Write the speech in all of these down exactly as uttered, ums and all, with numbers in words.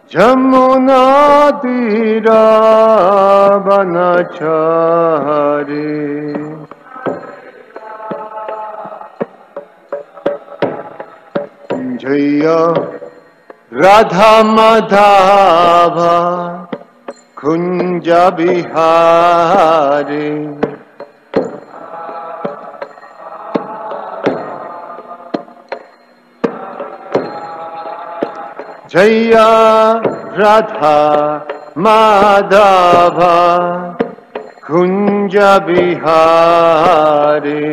Jamuna tira banachari Jaya Radha Madhava Kunja Bihari Jaya Radha Madhava Kunja Bihari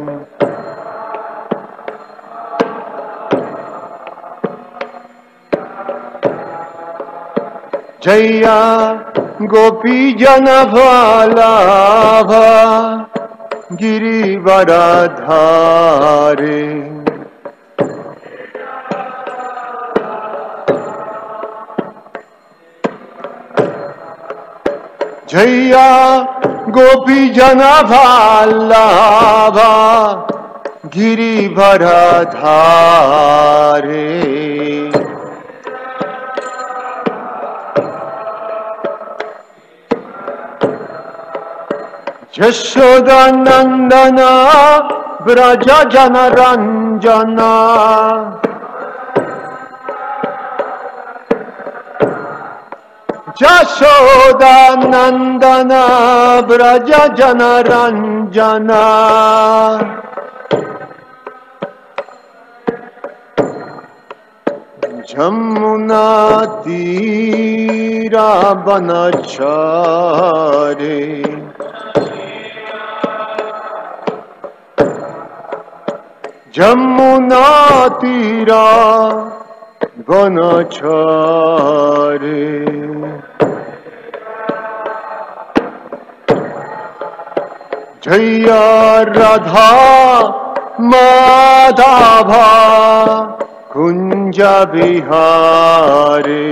Jaya Gopi Jana Vallabha Girivaradhari Jaya Gopi Jana Vallabha Girivaradhari Yashoda Nandana Braja Jana Ranjana Yashoda Nandana Braja Jana Ranjana Jamuna Tira Banachari Jamuna Tira Banachari Jaya Radha Madhava Kunja Bihari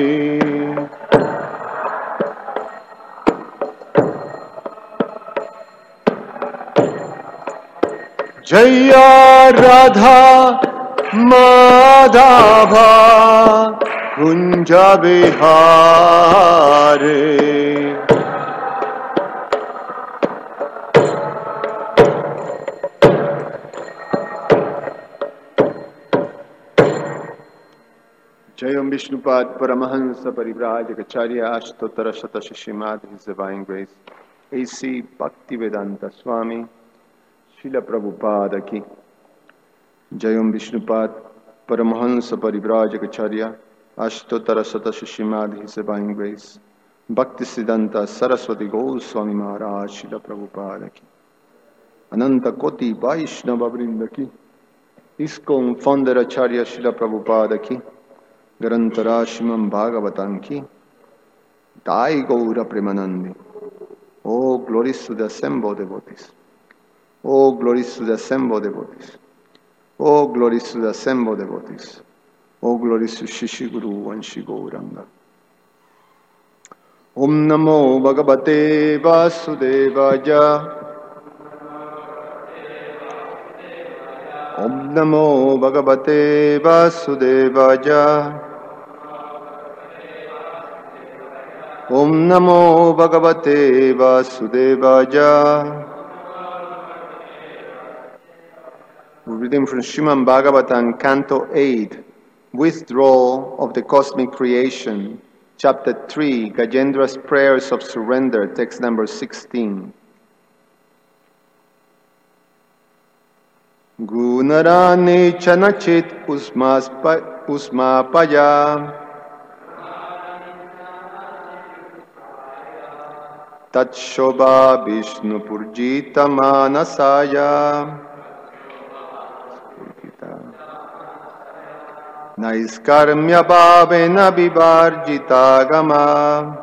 Jaya Radha Madhava Kunja Bihari Jayam Vishnupad Paramahansa Parivrajacharya Ashtotara Shata Shishimad His Divine Grace A C Bhaktivedanta Swami Srila Prabhupada Ki Jayam Vishnupad Paramahansa Parivrajacharya Ashtotara Shata Shishimad His Divine Grace Bhaktisiddhanta Saraswati Goswami Maharaj Srila Prabhupada Ki Ananta Koti Vaishnava Vrinda Ki ISKCON Founder Acharya Srila Prabhupada Ki Garantarashimam Bhagavatam Ki Dai Gaura Premanandi. Oh, glories to the assembled devotees. Oh, glories to the assembled devotees. Oh, glories to the assembled devotees. Oh, glories to Shishi Guru and Shri Gauranga. Om Namo Bhagavate Vasudevaya. Om Namo Bhagavate Vasudevaya. Om Namo Bhagavate Vasudevaya. We're reading from Srimad Bhagavatam, Canto eight, Withdrawal of the Cosmic Creation, Chapter three, Gajendra's Prayers of Surrender, text number sixteen. Gunarani chanachit usmapaya Tatshobha Vishnu Purjita Manasaya Naiskarmya Bhavena Vivarjita Gama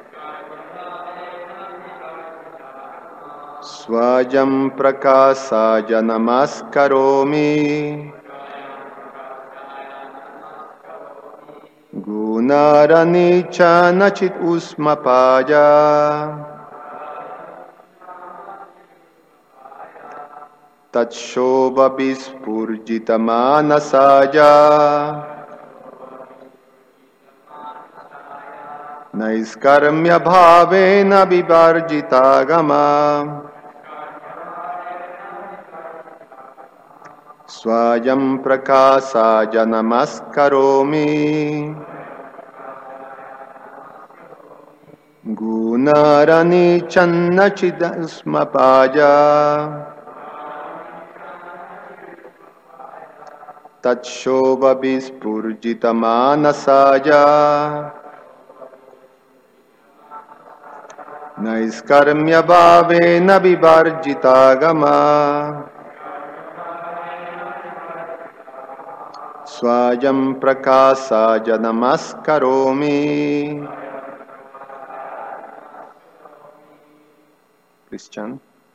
Swajam Prakasaya Namaskaromi Gunarani Chanachit Usmapaya Tatshobha Vispurjita Manasaya नैष्कर्म्य भावेन विवर्जितागमा स्वयं प्रकाशाय नमस्करोमि गुणारनिचन्नचिदस्मपाय तच्छोभविस्फुर्जितमानसाय नैष्कर्म्यभावेन विवर्जितागमा स्वयं प्रकाशाय नमस्करोमि. Christian.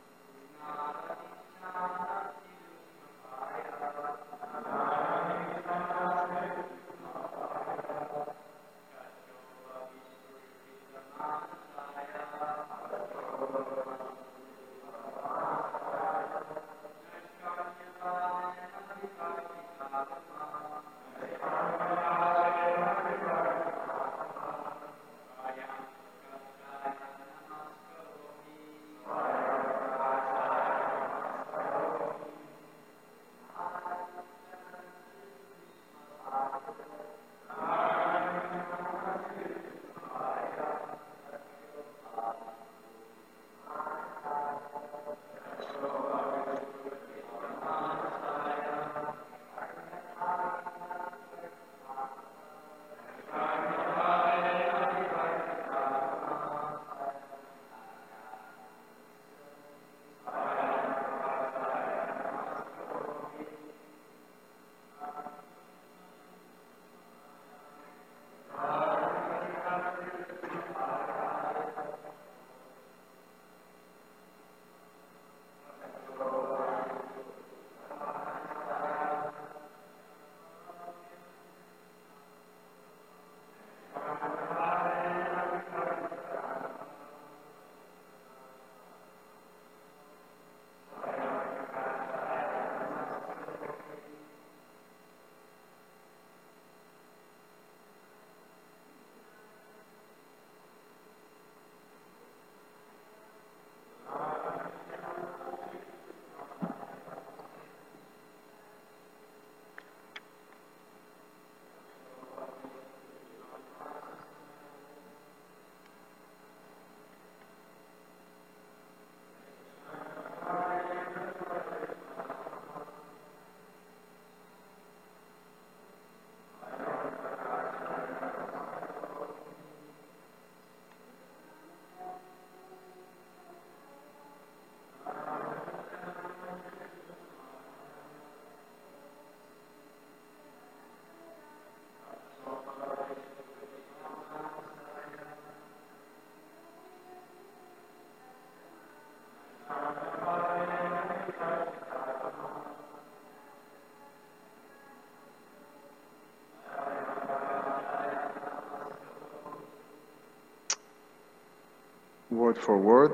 Word for word.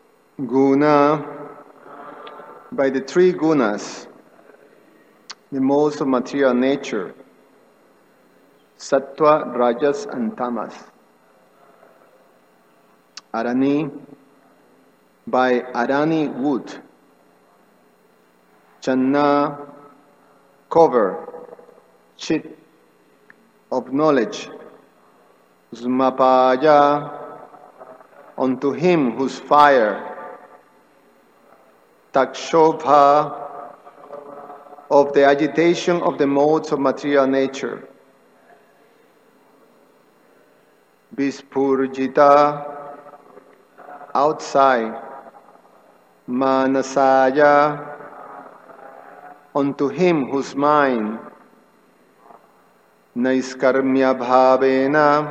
Guna, by the three gunas, the modes of material nature, Sattva, Rajas, and Tamas. Arani, by Arani wood. Channa, cover, chit, of knowledge. Smapaya, unto him whose fire. Takshobha, of the agitation of the modes of material nature. Vispurjita, outside. Manasaya, unto him whose mind. Naiskarmya bhavena,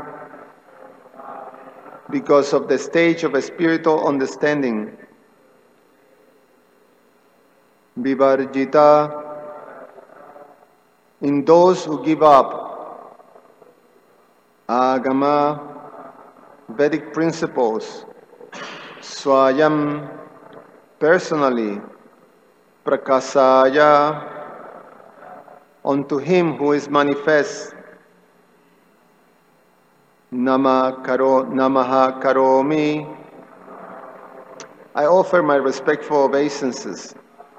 because of the stage of a spiritual understanding. Vivarjita, in those who give up. Agama, Vedic principles. Swayam, personally. Prakasaya, unto him who is manifest. Nama karo, namaha karomi. I offer my respectful obeisances.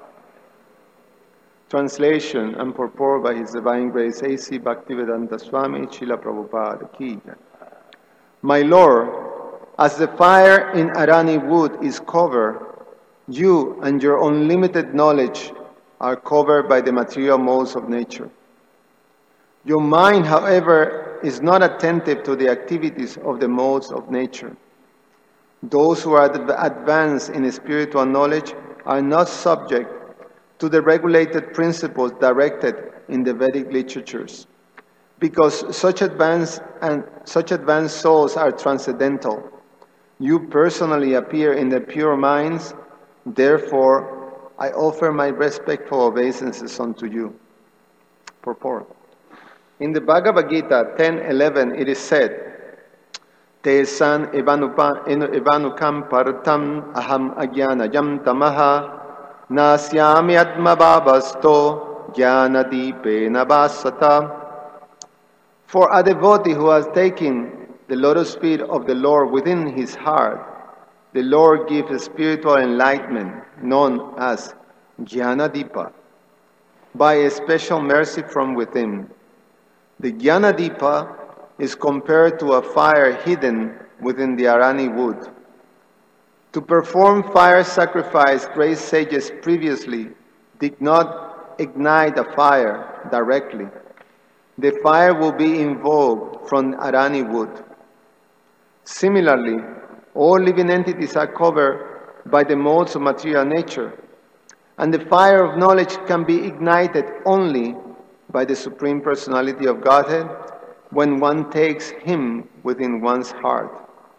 Translation and purport by His Divine Grace A C Bhaktivedanta Swami Srila Prabhupada Ki Jai. My Lord, as the fire in Arani wood is covered, you and your unlimited knowledge are covered by the material modes of nature. Your mind, however, is not attentive to the activities of the modes of nature. Those who are advanced in spiritual knowledge are not subject to the regulated principles directed in the Vedic literatures, because such advanced and such advanced souls are transcendental. You personally appear in the pure minds, therefore I offer my respectful obeisances unto you. Purport. In the Bhagavad Gita ten eleven it is said, Te san evanukam partam aham agyanayam tamaha nasyami atmabhavasto jnanadipena vasata. For a devotee who has taken the lotus feet of the Lord within his heart, the Lord gives spiritual enlightenment known as Jnanadipa by a special mercy from within. The Jnanadipa is compared to a fire hidden within the Arani wood. To perform fire sacrifice, great sages previously did not ignite a fire directly. The fire will be invoked from Arani wood. Similarly, all living entities are covered by the modes of material nature, and the fire of knowledge can be ignited only by the Supreme Personality of Godhead when one takes Him within one's heart.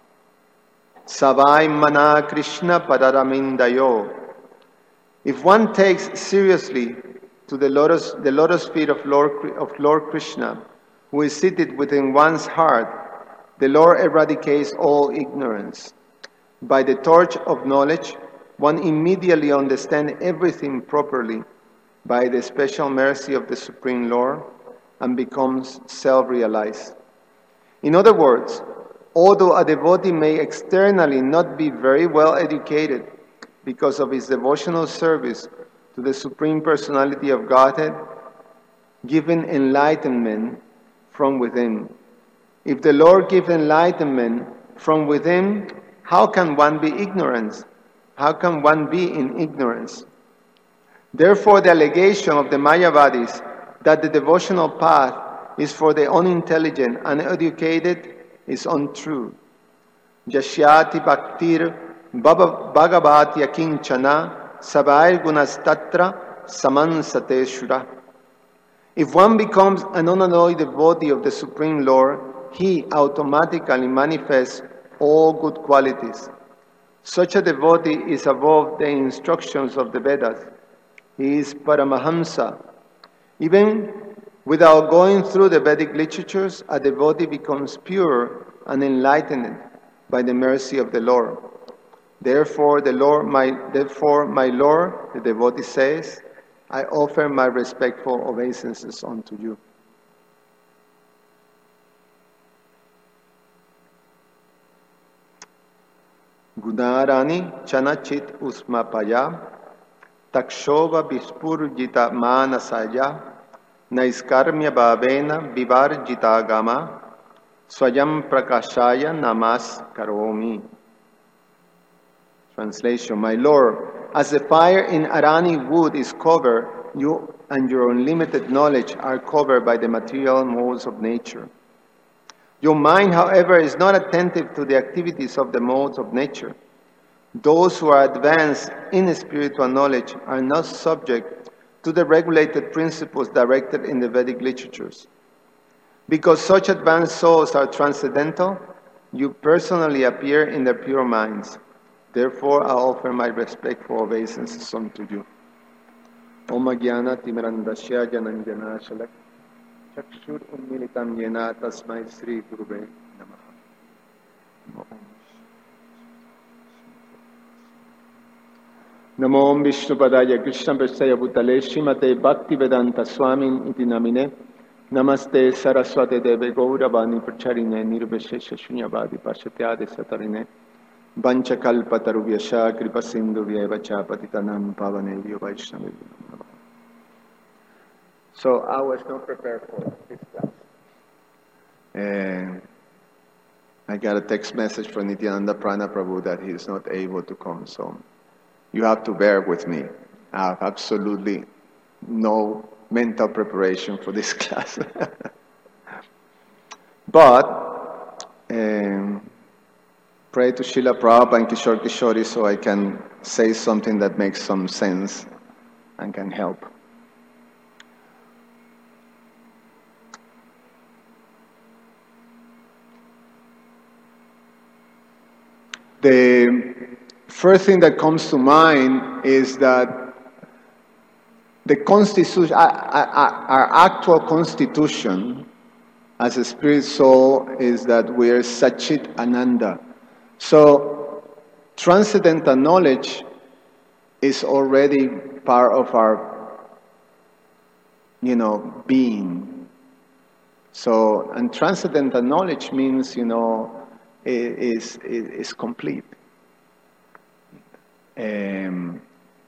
Savai mana Krishna padaramindayo. If one takes seriously to the lotus, the lotus feet of Lord, of Lord Krishna, who is seated within one's heart, the Lord eradicates all ignorance. By the torch of knowledge, one immediately understands everything properly by the special mercy of the Supreme Lord and becomes self-realized. In other words, although a devotee may externally not be very well educated because of his devotional service to the Supreme Personality of Godhead, given enlightenment from within. If the Lord gives enlightenment from within, how can one be ignorant? How can one be in ignorance? Therefore, the allegation of the Mayavadis that the devotional path is for the unintelligent and uneducated is untrue. Jashyati bhaktir bhagavati akinchana sabair gunastatra samansate shura. If one becomes an unalloyed devotee of the Supreme Lord, he automatically manifests all good qualities. Such a devotee is above the instructions of the Vedas. He is Paramahamsa. Even without going through the Vedic literatures, a devotee becomes pure and enlightened by the mercy of the Lord. Therefore, the Lord, my, therefore, my Lord, the devotee says, I offer my respectful obeisances unto you. Gunarani chanachit usmapaya takshova vispurjita manasaya naiskarmya bhavena vivarjita gama swayam prakashaya namas karomi. Translation. My Lord, as the fire in Arani wood is covered, you and your unlimited knowledge are covered by the material modes of nature. Your mind, however, is not attentive to the activities of the modes of nature. Those who are advanced in spiritual knowledge are not subject to the regulated principles directed in the Vedic literatures. Because such advanced souls are transcendental, you personally appear in their pure minds. Therefore, I offer my respectful obeisances unto you. Om Jnana Timirandasya Jananjana Shalak Chakshur Ummilitam Yena Tasmai Sri Gurave Namaha. Namo Vishnupadaya Krishna Prestaya Bhutale Srimate Bhaktivedanta Swamin iti namine Namaste Saraswati Deve Gauravani Pracharine Nirvishesha Shunyavadi Pashatyadi Satarine Vanchakalpatarubhyasha Kripasindu Vyevacha Patitanam Pavanevyo Vaishnavi. So I was not prepared for this class. And I got a text message from Nityananda Prana Prabhu that he is not able to come, so you have to bear with me. I have absolutely no mental preparation for this class. But um, pray to Srila Prabhupada and Kishore Kishori so I can say something that makes some sense and can help. The first thing that comes to mind is that the constitution, our, our actual constitution as a spirit soul is that we are Satchit Ananda. So transcendental knowledge is already part of our, you know, being. So, and transcendental knowledge means, you know, is is, is complete. Um,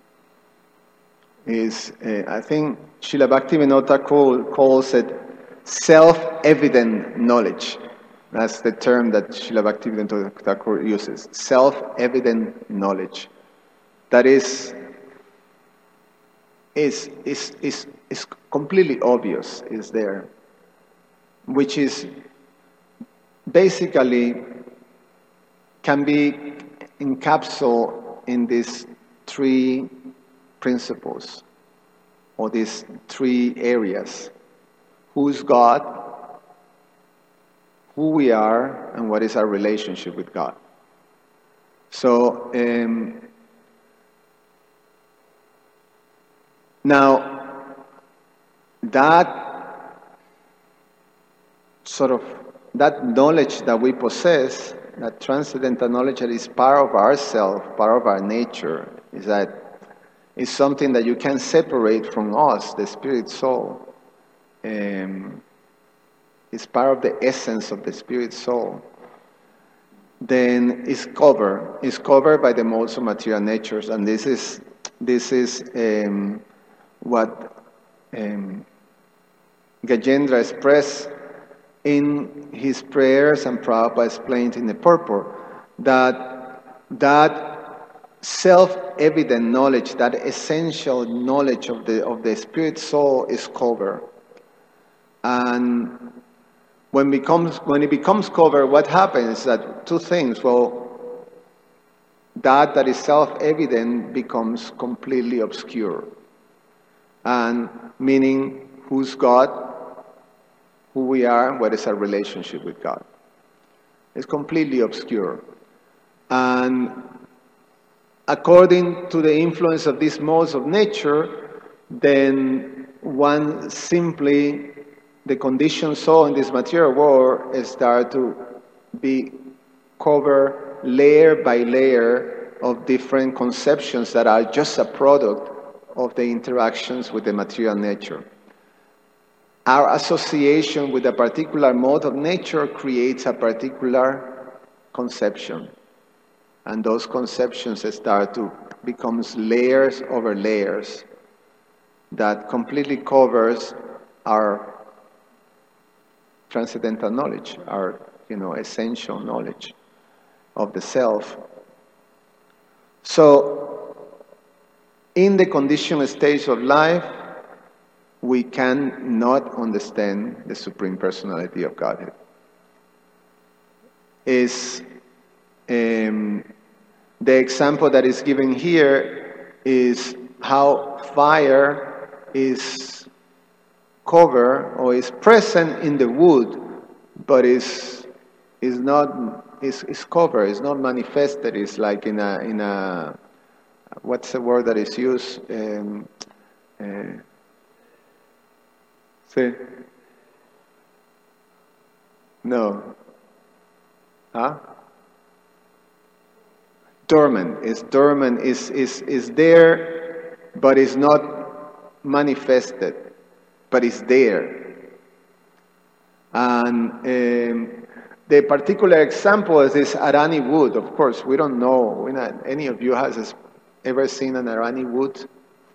is uh, I think Srila Bhaktivinoda Thakur calls it self-evident knowledge. That's the term that Srila Bhaktivinoda Thakur uses. Self-evident knowledge. That is is is is is completely obvious. Is there, which is basically can be encapsulated in these three principles, or these three areas: who's God, who we are, and what is our relationship with God. So um, now that sort of that knowledge that we possess, that transcendental knowledge that is part of ourself, part of our nature, is that is something that you can separate from us, the spirit soul. Um, it's part of the essence of the spirit soul. Then it's covered. It's covered by the modes of material natures, and this is this is um, what um, Gajendra expressed in his prayers, and Prabhupada explained in the purport, that that self-evident knowledge, that essential knowledge of the of the spirit soul is covered. And when becomes when it becomes covered, what happens? That two things. Well, that that is self-evident becomes completely obscure. And meaning, who's God, who we are, what is our relationship with God. It's completely obscure. And according to the influence of these modes of nature, then one simply, the conditioned soul in this material world start to be covered layer by layer of different conceptions that are just a product of the interactions with the material nature. Our association with a particular mode of nature creates a particular conception. And those conceptions start to become layers over layers that completely covers our transcendental knowledge, our, you know, essential knowledge of the self. So, in the conditioned stage of life, we cannot understand the Supreme Personality of Godhead. Is um, the example that is given here is how fire is covered or is present in the wood, but is is not is is covered, is not manifested. It's like in a in a what's the word that is used? Um, uh, say no. Huh? Dormant. Is dormant. Is is is there, but is not manifested, but is there. And um, the particular example is this Arani wood. Of course, we don't know. We're not, any of you has ever seen an Arani wood?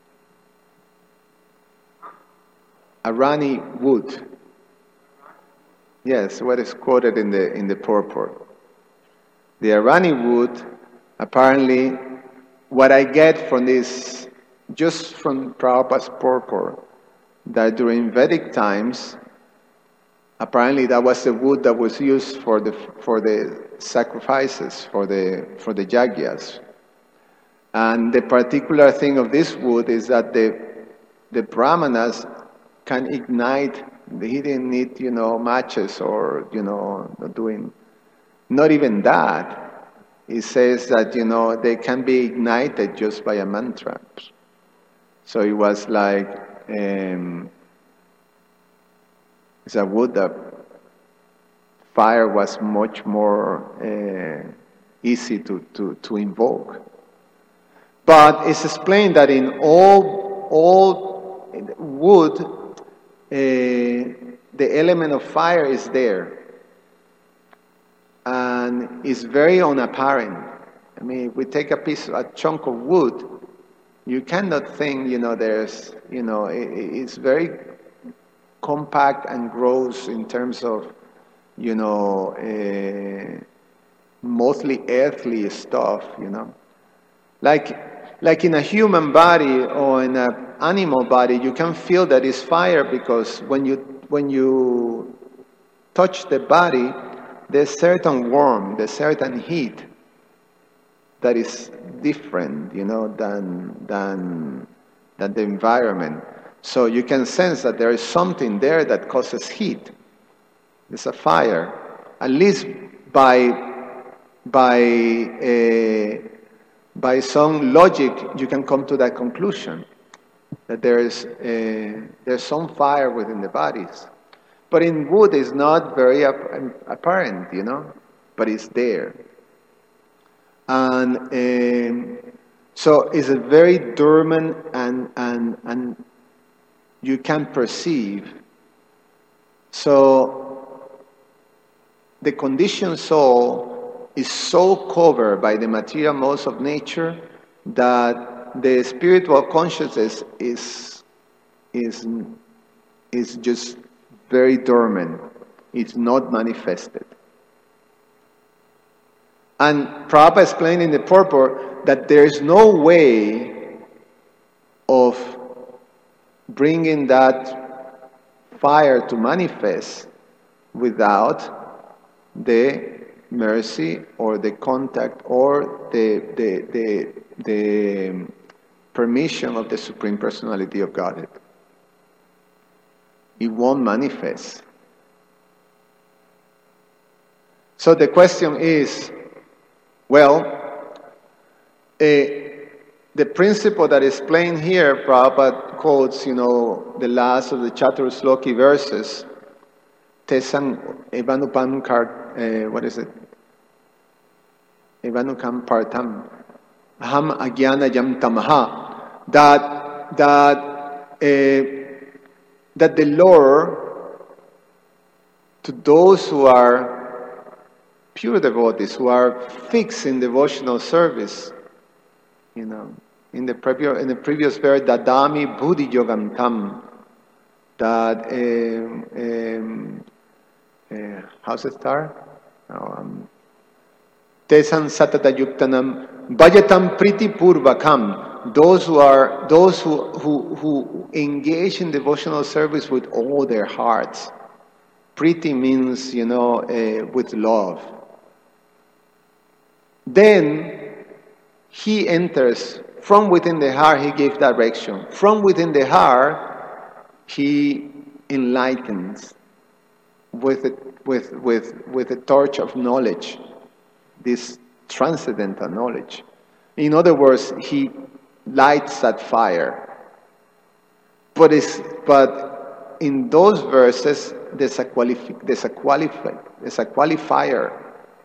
Arani wood. Yes, what is quoted in the in the purport. The Arani wood, apparently, what I get from this, just from Prabhupada's purport, that during Vedic times, apparently that was the wood that was used for the for the sacrifices, for the for the yagyas. And the particular thing of this wood is that the the brahmanas can ignite. He didn't need, you know, matches or, you know, doing, not even that. He says that, you know, they can be ignited just by a mantra. So it was like, um, it's a wood that fire was much more uh, easy to, to, to invoke. But it's explained that in all, all wood, Uh, the element of fire is there, and it's very unapparent. I mean, if we take a piece, a chunk of wood, you cannot think, you know, there's, you know, it, it's very compact and gross in terms of, you know, uh, mostly earthly stuff, you know, like. Like in a human body or in an animal body, you can feel that it's fire because when you when you touch the body, there's certain warmth, there's certain heat that is different, you know, than than than the environment. So you can sense that there is something there that causes heat. It's a fire, at least by by. Uh, By some logic, you can come to that conclusion, that there is a, there's some fire within the bodies. But in wood, it's not very apparent, you know, but it's there. And um, so it's a very dormant and, and, and you can perceive. So the conditioned soul is so covered by the material modes of nature that the spiritual consciousness is is is just very dormant. It's not manifested. And Prabhupada explained in the purport that there is no way of bringing that fire to manifest without the mercy or the contact or the, the, the, the permission of the Supreme Personality of Godhead. It won't manifest. So the question is, well, uh, the principle that is explained here, Prabhupada quotes, you know, the last of the Chaturasloki verses, Tesang Evanupam Kar, uh, what is it? Evanukam Partam, Aham Agyana Yam Tamaha, that, that, uh, that the Lord, to those who are pure devotees, who are fixed in devotional service, you know, in the previous, in the previous verse, Dadami Buddhi Yogam Tam, that, um, um, uh, how's it start? Oh, um, Tesan Satata Yuktanam Bhajatam Priti Purvakam, those who are, those who, who, who engage in devotional service with all their hearts. Priti means, you know, uh, with love. Then he enters from within the heart, he gives direction. From within the heart, he enlightens with a, with with with a torch of knowledge, this transcendental knowledge. In other words, he lights that fire. But it's, but in those verses, there's a qualifi- there's a qualifi- there's a qualifier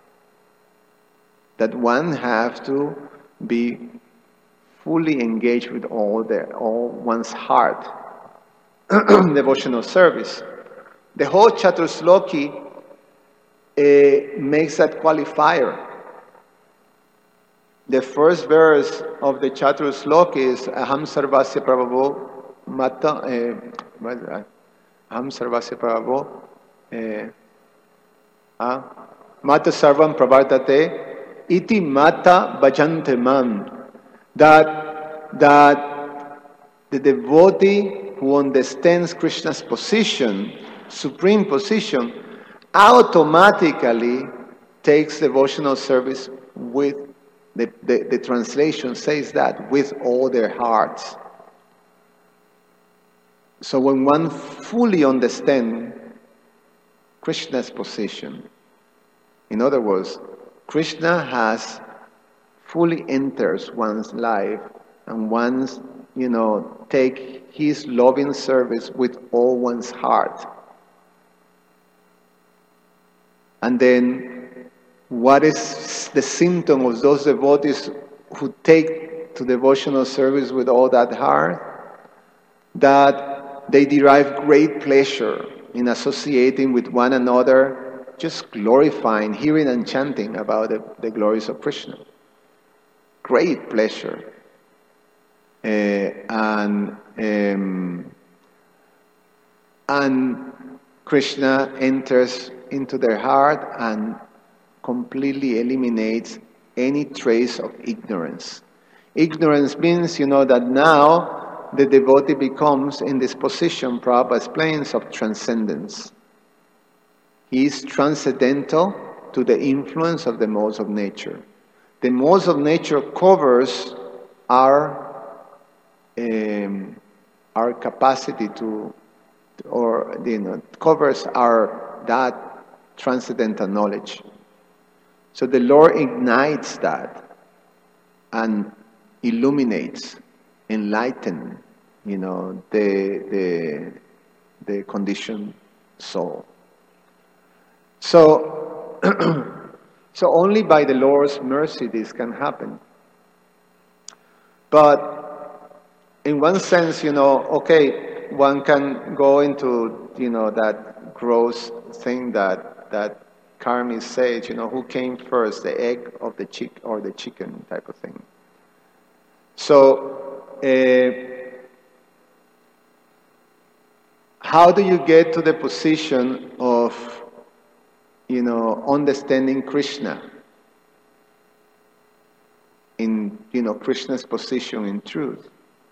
that one has to be fully engaged with all their all one's heart devotional service. The whole Chatusloki uh, makes that qualifier. The first verse of the Chatusloki is Aham Sarvasya Prabhavo Mata uh, what is that? Aham Sarvasya Prabhavo uh, uh, Mata Sarvam Pravartate Iti Mata Bhajante Mam. That that the devotee who understands Krishna's position, supreme position, automatically takes devotional service with, the, the, the translation says that, with all their hearts. So when one fully understands Krishna's position, in other words, Krishna has fully enters one's life and one's, you know, take his loving service with all one's heart. And then, what is the symptom of those devotees who take to devotional service with all that heart? That they derive great pleasure in associating with one another, just glorifying, hearing and chanting about the, the glories of Krishna. Great pleasure. Uh, and um, and Krishna enters into their heart and completely eliminates any trace of ignorance. Ignorance means, you know, that now the devotee becomes in this position, Prabhupada explains, of transcendence. He is transcendental to the influence of the modes of nature. The modes of nature covers our um, our capacity to, or you know, covers our that transcendental knowledge. So the Lord ignites that and illuminates, enlightens, you know, the the the conditioned soul. So. So only by the Lord's mercy this can happen. But in one sense, you know, okay, one can go into, you know, that gross thing that that Karmis says, you know, who came first, the egg of the chick or the chicken type of thing. So uh, how do you get to the position of, you know, understanding Krishna in, you know, Krishna's position in truth?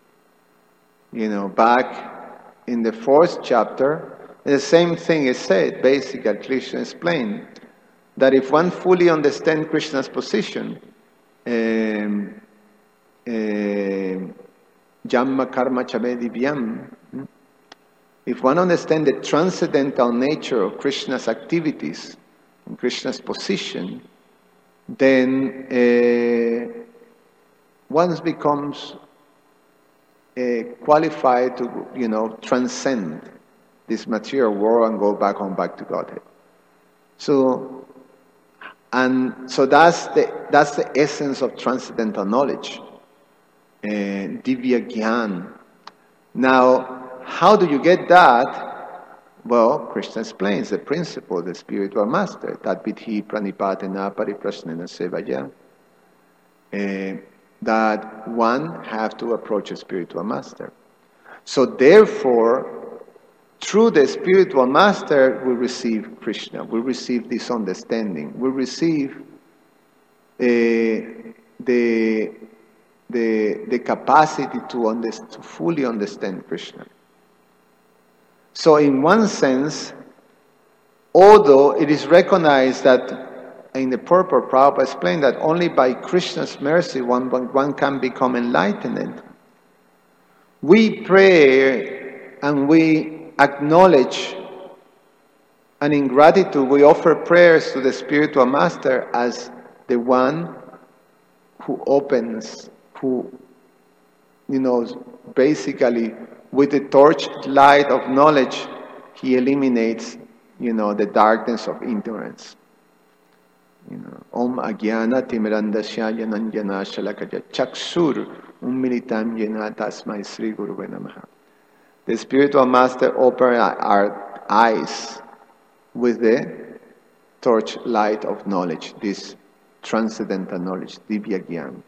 You know, back in the fourth chapter, the same thing is said. Basically, Krishna explained that if one fully understands Krishna's position, um, um, Jamma Karma Chame Divyam, if one understands the transcendental nature of Krishna's activities, Krishna's position, then uh, one becomes uh, qualified to, you know, transcend this material world and go back on back to Godhead. So, and so that's the that's the essence of transcendental knowledge, uh, Divya Gyan. Now, how do you get that? Well, Krishna explains the principle, the spiritual master, Tat vidhi pranipatena pariprasnena sevaya, uh, that one have to approach a spiritual master. So therefore, through the spiritual master, we receive Krishna, we receive this understanding, we receive uh, the, the, the capacity to, under, to fully understand Krishna. So in one sense, although it is recognized that in the purport, Prabhupada explained that only by Krishna's mercy one, one, one can become enlightened, we pray and we acknowledge, and in gratitude we offer prayers to the spiritual master as the one who opens, who, you know, basically with the torch light of knowledge, he eliminates, you know, the darkness of ignorance. You know, Om Agyana Timirandasya Yananjana Shalakaya Chaksur Ummilitam Yena Tasmai Sri Guruve Namaha. The spiritual master opened our eyes with the torchlight of knowledge, this transcendental knowledge, Divya Gyan.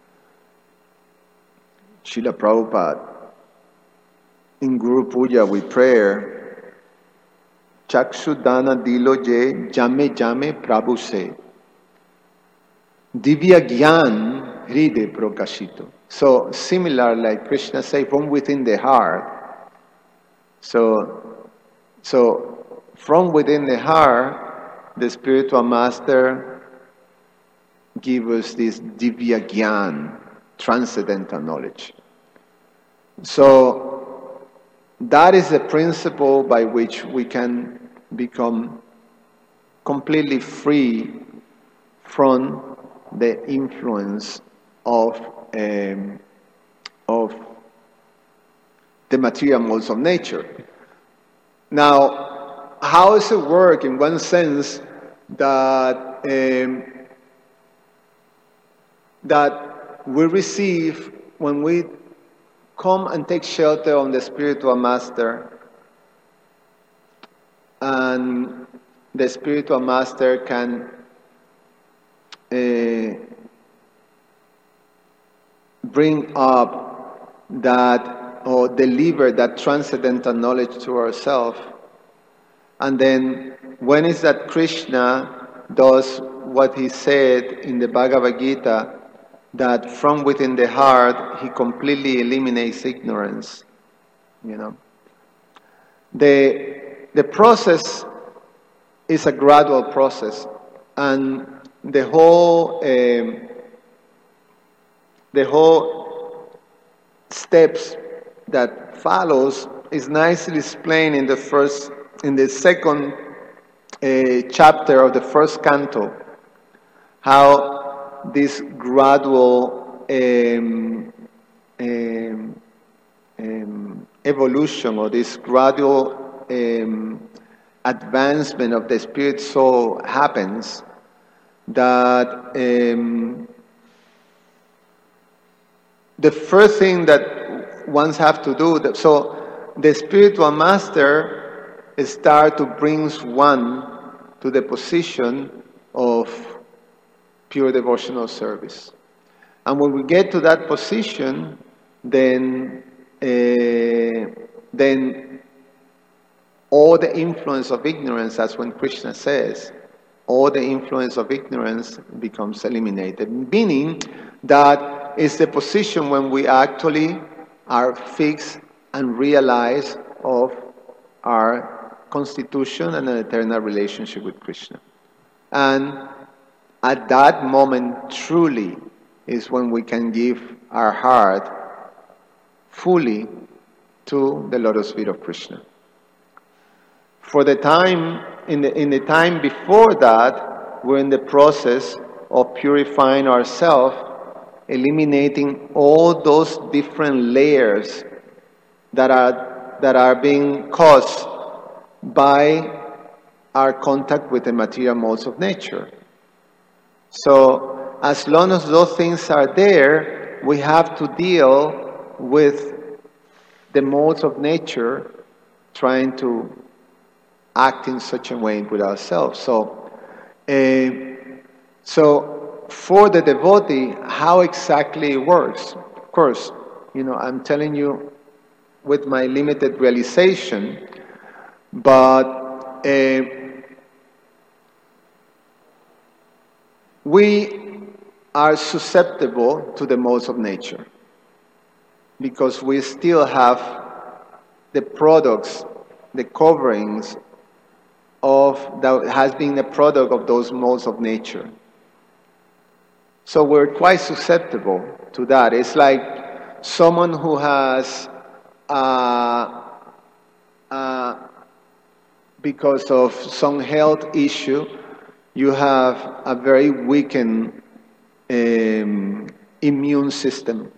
Srila Prabhupada, in Guru Puja with prayer, Chakshudana dilo je jame jame Prabhu se. Divya Gyan hride prokashito. So similar, like Krishna say, from within the heart. So, so from within the heart, the spiritual master gives us this Divya Gyan, transcendental knowledge. So that is the principle by which we can become completely free from the influence of um, of the material modes of nature. Now, how does it work? In one sense, that um, that we receive when we come and take shelter on the spiritual master, and the spiritual master can uh, bring up that or deliver that transcendental knowledge to ourselves. And then when is that Krishna does what he said in the Bhagavad Gita, that from within the heart he completely eliminates ignorance, you know. The, the process is a gradual process, and the whole um, the whole steps that follows is nicely explained in the first in the second uh, chapter of the first canto, how this gradual um, um, um, evolution, or this gradual um, advancement of the spirit soul happens, that um, the first thing that ones have to do, that, so the spiritual master start to bring one to the position of pure devotional service. And when we get to that position, then uh, then all the influence of ignorance, that's when Krishna says, all the influence of ignorance becomes eliminated. Meaning that it's the position when we actually are fixed and realize of our constitution and an eternal relationship with Krishna. And at that moment, truly, is when we can give our heart fully to the lotus feet of Krishna. For the time, in the, in the time before that, we're in the process of purifying ourselves, eliminating all those different layers that are, that are being caused by our contact with the material modes of nature. So, as long as those things are there, we have to deal with the modes of nature trying to act in such a way with ourselves. So, uh, so for the devotee, how exactly it works? Of course, you know, I'm telling you with my limited realization, but uh, we are susceptible to the modes of nature because we still have the products, the coverings of that has been a product of those modes of nature. So we're quite susceptible to that. It's like someone who has, uh, uh, because of some health issue, you have a very weakened um, immune system.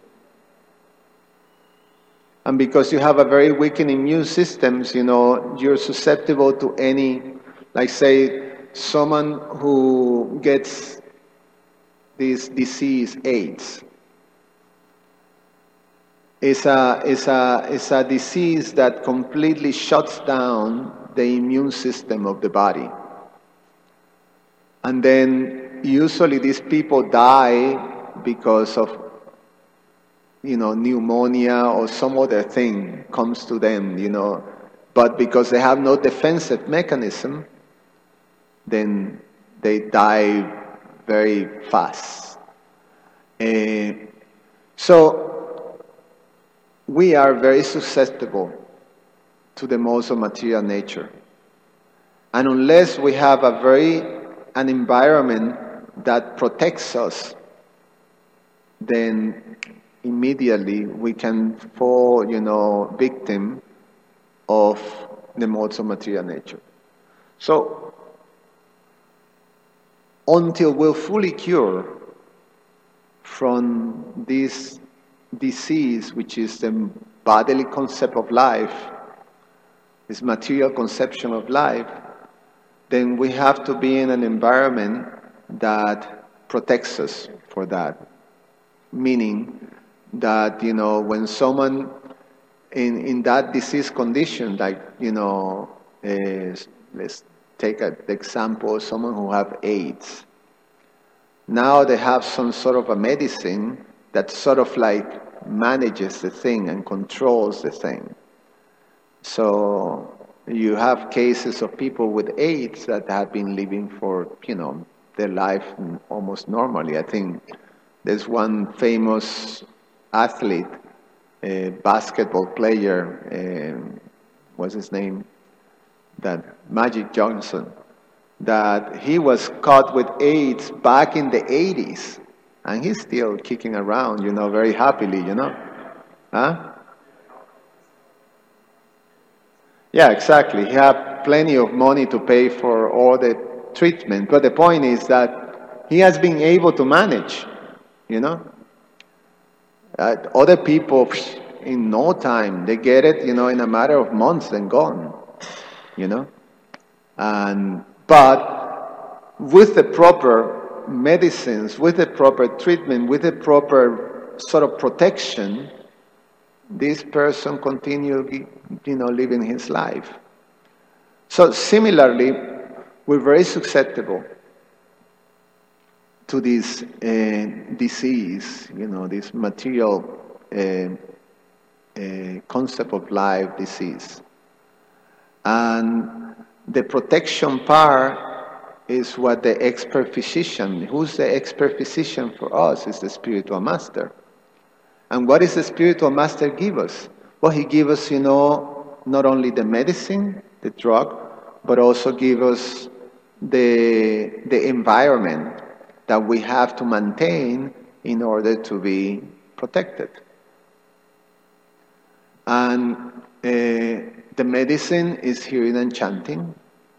And because you have a very weakened immune system, you know, you're susceptible to any, like say, someone who gets this disease, AIDS. is a, is a, is a disease that completely shuts down the immune system of the body. And then usually these people die because of, you know, pneumonia or some other thing comes to them, you know. But because they have no defensive mechanism, then they die very fast. Uh, so we are very susceptible to the modes of material nature. And unless we have a very, an environment that protects us, then immediately we can fall, you know, victim of the modes of material nature. So, until we're fully cured from this disease, which is the bodily concept of life, this material conception of life, then we have to be in an environment that protects us for that. Meaning that, you know, when someone in, in that disease condition, like, you know, is, let's take a, the example of someone who have AIDS. Now they have some sort of a medicine that sort of like manages the thing and controls the thing. So you have cases of people with AIDS that have been living for, you know, their life almost normally. I think there's one famous athlete, a basketball player, um, what's his name? That Magic Johnson, that he was caught with AIDS back in the eighties, and he's still kicking around, you know, very happily, you know. Huh? Yeah, exactly. He had plenty of money to pay for all the treatment, but the point is that he has been able to manage, you know. Uh, other people, in no time, they get it, you know, in a matter of months and gone, you know. And but with the proper medicines, with the proper treatment, with the proper sort of protection, this person continues, you know, living his life. So similarly, we're very susceptible to this uh, disease, you know, this material uh, uh, concept of life disease. And the protection part is what the expert physician, who's the expert physician for us, is the spiritual master. And what does the spiritual master give us? Well, he gives us, you know, not only the medicine, the drug, but also give us the, the environment that we have to maintain in order to be protected. And uh, the medicine is hearing and chanting.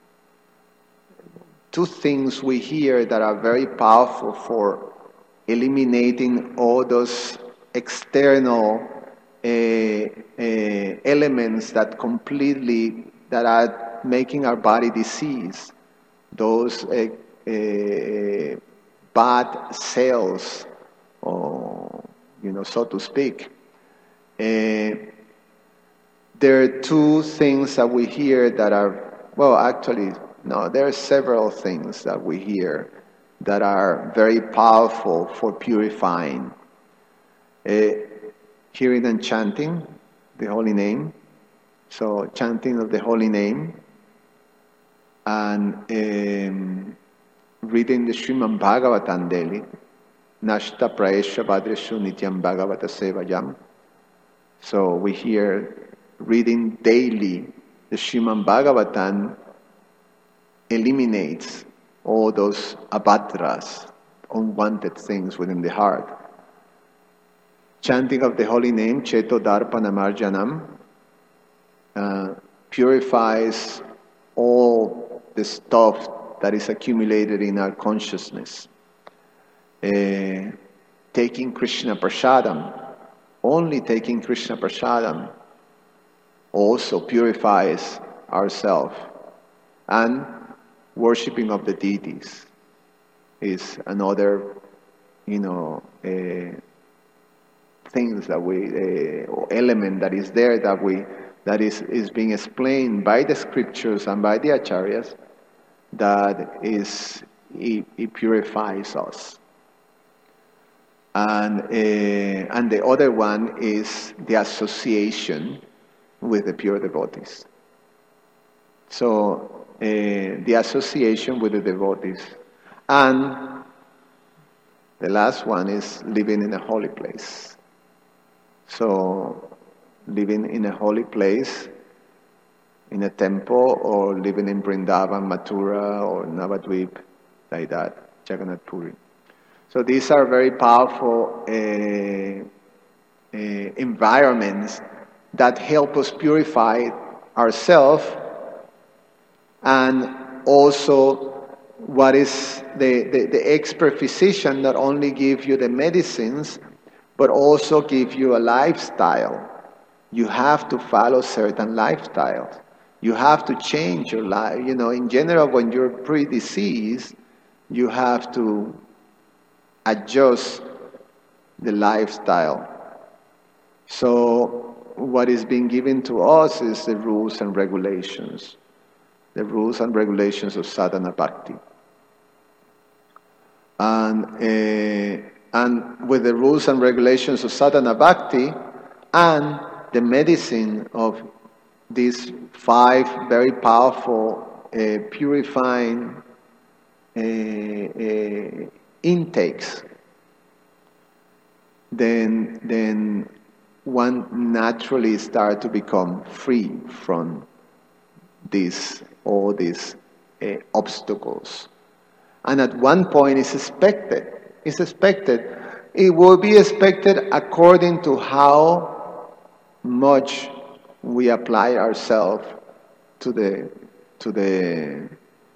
Two things we hear that are very powerful for eliminating all those external uh, uh, elements that completely, that are making our body disease. Those uh, uh, bad cells, or, you know, so to speak. Uh, there are two things that we hear that are, well, actually, no, there are several things that we hear that are very powerful for purifying. Uh, hearing and chanting the holy name, so chanting of the holy name, and um, reading the Srimad Bhagavatam daily, Nashta Praesha Bhadreshu Nityam Bhagavata Sevayam. So we hear reading daily the Srimad Bhagavatam eliminates all those abhadras, unwanted things within the heart. Chanting of the holy name, Cheto Darpanamarjanam, uh, purifies all the stuff that is accumulated in our consciousness. Uh, taking Krishna Prasadam, only taking Krishna Prasadam also purifies ourselves. And worshipping of the deities is another, you know, uh, things that we, uh, or element that is there that we, that is, is being explained by the scriptures and by the acharyas, that is, it, it purifies us. And, uh, and the other one is the association with the pure devotees. So, uh, the association with the devotees. And the last one is living in a holy place. So, living in a holy place, in a temple, or living in Vrindavan, Mathura, or Navadvip, like that, Jagannath Puri. So these are very powerful uh, uh, environments that help us purify ourselves, and also what is the, the, the expert physician not only give you the medicines, but also give you a lifestyle. You have to follow certain lifestyles. You have to change your life. You know, in general, when you're pre-diseased, you have to adjust the lifestyle. So what is being given to us is the rules and regulations. The rules and regulations of sadhana bhakti. And, uh, and with the rules and regulations of sadhana bhakti and the medicine of these five very powerful uh, purifying uh, uh, intakes, then then one naturally start to become free from these all these uh, obstacles. And at one point it's expected, it's expected, it will be expected according to how much we apply ourselves to the to the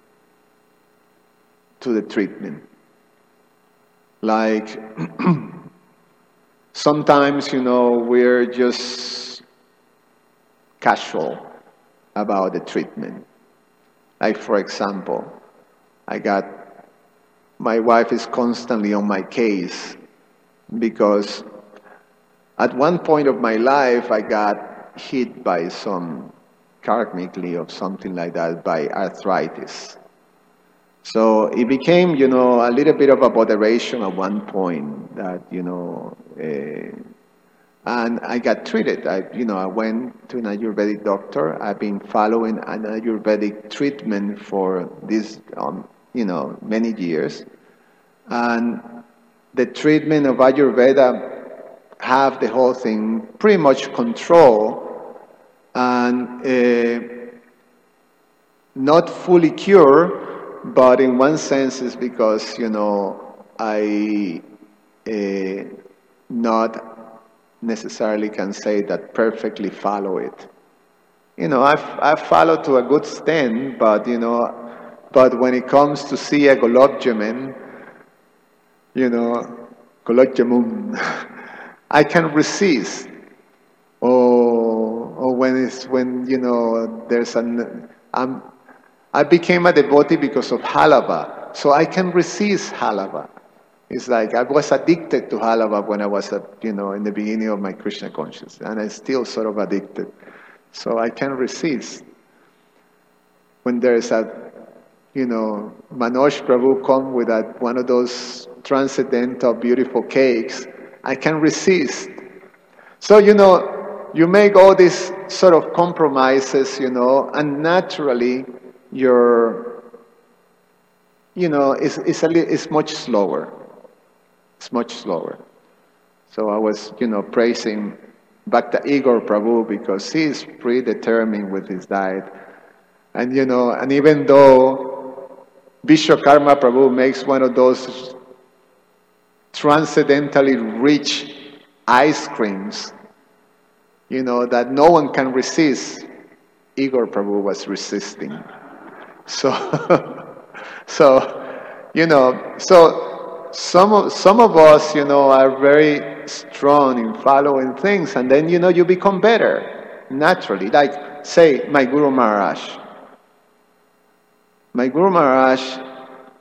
to the treatment. Like sometimes, you know, we're just casual about the treatment. Like, for example, I got, my wife is constantly on my case because at one point of my life I got hit by some, karmically or something like that, by arthritis. So it became, you know, a little bit of a botheration at one point that, you know, uh, and I got treated. I, you know, I went to an Ayurvedic doctor. I've been following an Ayurvedic treatment for this, um, you know, many years. And the treatment of Ayurveda have the whole thing pretty much control and uh, not fully cure. But in one sense, it's because, you know, I uh, not necessarily can say that perfectly follow it. You know, I've, I've followed to a good extent, but, you know, but when it comes to see a Golab Jamun, you know, Golab Jamun, I can resist. Or, or when it's, when, you know, there's an, I'm, I became a devotee because of halava, so I can resist halava. It's like I was addicted to halava when I was, a, you know, in the beginning of my Krishna consciousness, and I'm still sort of addicted. So I can resist. When there's a, you know, Manoj Prabhu come with a, one of those transcendental, beautiful cakes, I can resist. So, you know, you make all these sort of compromises, you know, and naturally, your, you know, it's, it's, a, it's much slower. It's much slower. So I was, you know, praising Bhakta Igor Prabhu because he is predetermined with his diet. And, you know, and even though Vishwakarma Prabhu makes one of those transcendentally rich ice creams, you know, that no one can resist, Igor Prabhu was resisting. So, so, you know, so some of, some of us, you know, are very strong in following things, and then, you know, you become better naturally. Like, say, my Guru Maharaj. My Guru Maharaj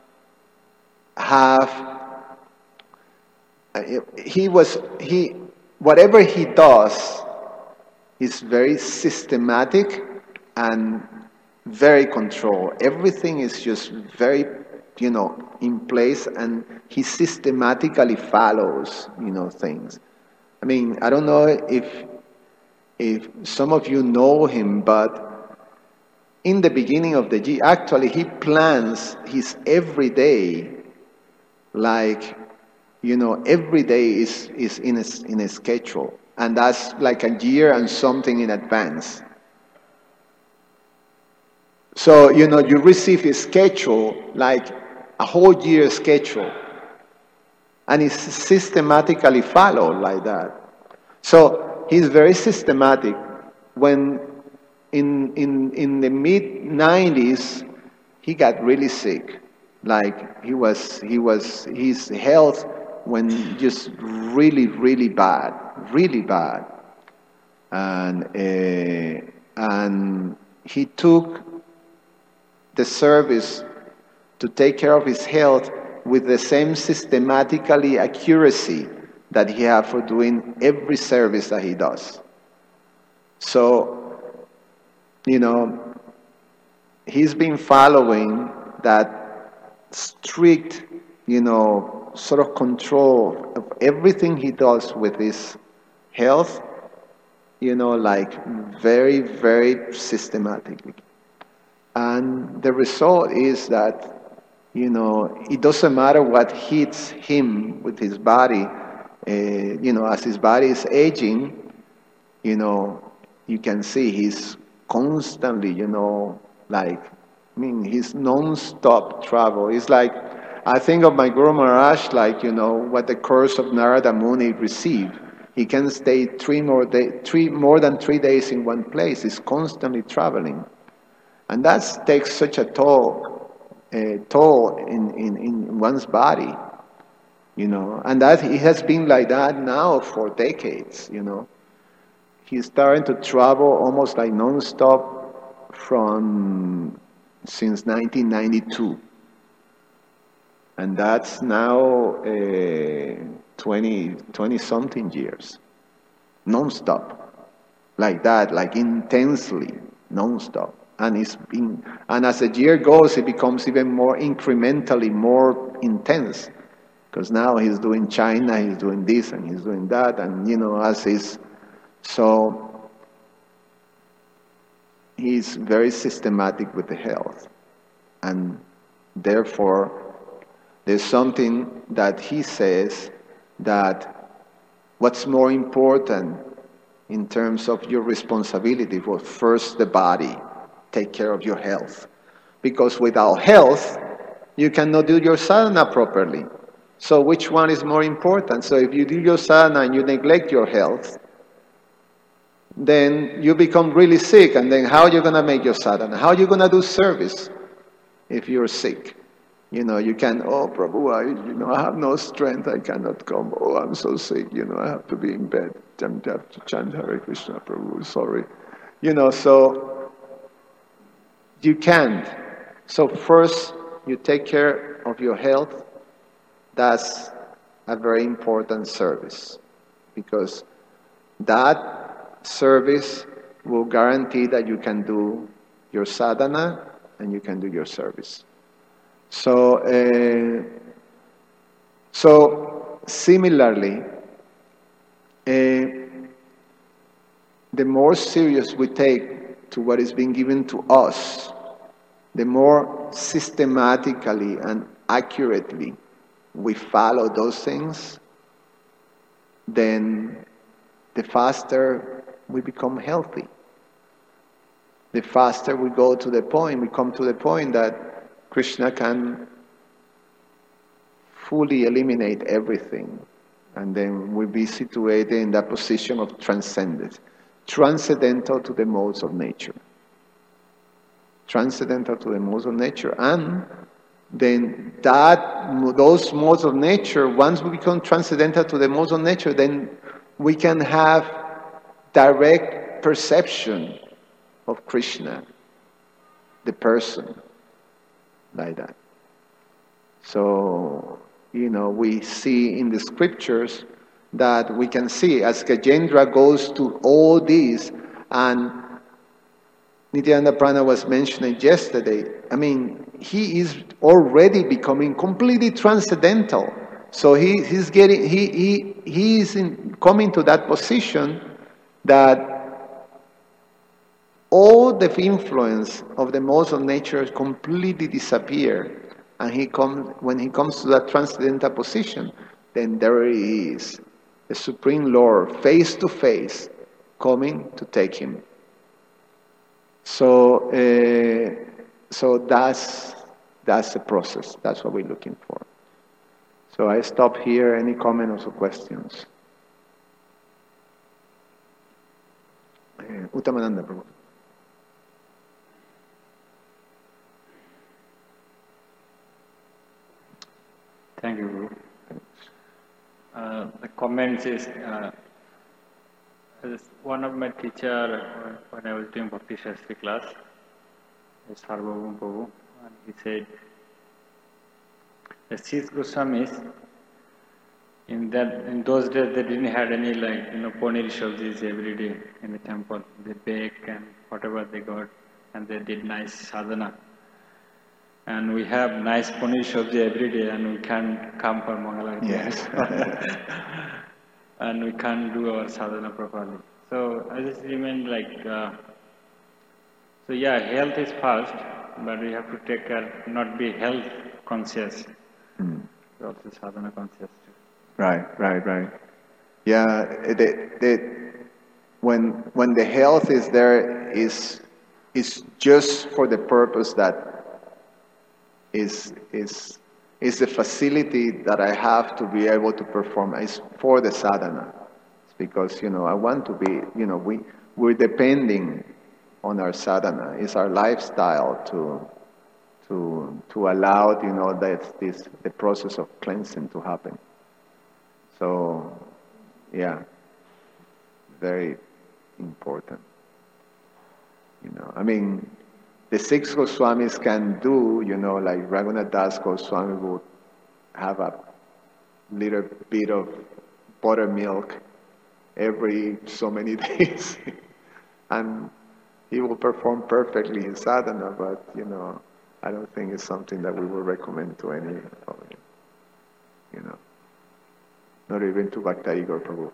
have, he was, he, whatever he does is very systematic and very controlled. Everything is just very, you know, in place, and he systematically follows, you know, things. I mean, I don't know if if some of you know him, but in the beginning of the year, actually, he plans his every day, like, you know, every day is is in a in a schedule, and that's like a year and something in advance. So, you know, you receive a schedule, like a whole year schedule, and it's systematically followed like that. So he's very systematic. When in in in the mid nineties, he got really sick. Like he was he was his health went just really really bad, really bad, and uh, and he took the service to take care of his health with the same systematically accuracy that he had for doing every service that he does. So, you know, he's been following that strict, you know, sort of control of everything he does with his health, you know, like very, very systematically. And the result is that, you know, it doesn't matter what hits him with his body, uh, you know, as his body is aging, you know, you can see he's constantly, you know, like, I mean, he's non-stop travel. It's like, I think of my Guru Maharaj, like, you know, what the curse of Narada Muni received. He can stay three more day, three more than three days in one place. He's constantly traveling. And that takes such a toll, a toll in, in, in one's body, you know. And that it has been like that now for decades, you know. He's starting to travel almost like non-stop from since nineteen ninety-two, and that's now uh, twenty, twenty something years, non-stop, like that, like intensely, non-stop. And it's been, and as the year goes, it becomes even more incrementally more intense, because now he's doing China, he's doing this, and he's doing that, and you know, as he's so he's very systematic with the health, and therefore there's something that he says that what's more important in terms of your responsibility was first the body. Take care of your health, because without health you cannot do your sadhana properly. So which one is more important? So if you do your sadhana and you neglect your health, then you become really sick, and then how are you going to make your sadhana? How are you going to do service if you're sick? You know, you can, oh Prabhu, I, you know, I have no strength, I cannot come. Oh, I'm so sick, you know, I have to be in bed. I have to chant Hare Krishna, Prabhu, sorry. You know, so you can't. So first, you take care of your health. That's a very important service, because that service will guarantee that you can do your sadhana and you can do your service. So, uh, so similarly, uh, the more serious we take to what is being given to us, the more systematically and accurately we follow those things, then the faster we become healthy. The faster we go to the point, we come to the point that Krishna can fully eliminate everything, and then we'll be situated in that position of transcendence, transcendental to the modes of nature. Transcendental to the modes of nature, and then that those modes of nature, once we become transcendental to the modes of nature, then we can have direct perception of Krishna, the person, like that. So, you know, we see in the scriptures that we can see as Gajendra goes to all these, and Nityananda Prana was mentioning yesterday. I mean, he is already becoming completely transcendental. So he, he's getting he he he is in, coming to that position that all the influence of the modes of nature completely disappear, and he comes when he comes to that transcendental position, then there he is, the Supreme Lord, face to face, coming to take him. So, uh, so that's that's the process. That's what we're looking for. So I stop here. Any comments or questions? Uh, Uttamananda, Prabhu. Thank you, Guru. Uh, the comments is uh, one of my teacher uh, when I was doing Bhakti Shastri class, is Sarvabhauma Prabhu, and he said the Six Goswamis in that in those days they didn't have any like you know paneer sabjis every day in the temple. They bake and whatever they got, and they did nice sadhana. And we have nice paneer sabji every day, and we can't come for Mangalarti. Yes. And we can't do our sadhana properly. So I just remain like, uh, so yeah, health is first, but we have to take care, not be health conscious, Mm. but also sadhana conscious too. Right, right, right. Yeah, the, the, when when the health is there, is is just for the purpose that is is is the facility that I have to be able to perform. Is for the sadhana. It's because you know I want to be. You know we we're depending on our sadhana. It's our lifestyle to to to allow you know that this the process of cleansing to happen. So, yeah, very important. You know, I mean, the six Goswamis can do, you know, like Raghunath Das Goswami would have a little bit of buttermilk every so many days, and he will perform perfectly in sadhana. But you know, I don't think it's something that we would recommend to any of you. You know. Not even to Bhakta Igor Prabhu.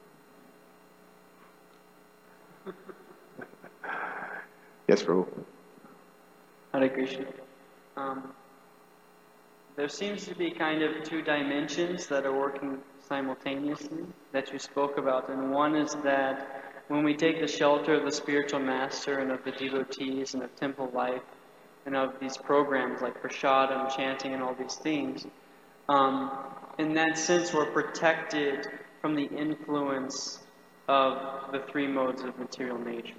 Yes, Prabhu. Hare Krishna. Um, there seems to be kind of two dimensions that are working simultaneously that you spoke about. And one is that when we take the shelter of the spiritual master and of the devotees and of temple life and of these programs like prasadam, chanting, and all these things, um, in that sense, we're protected from the influence of the three modes of material nature.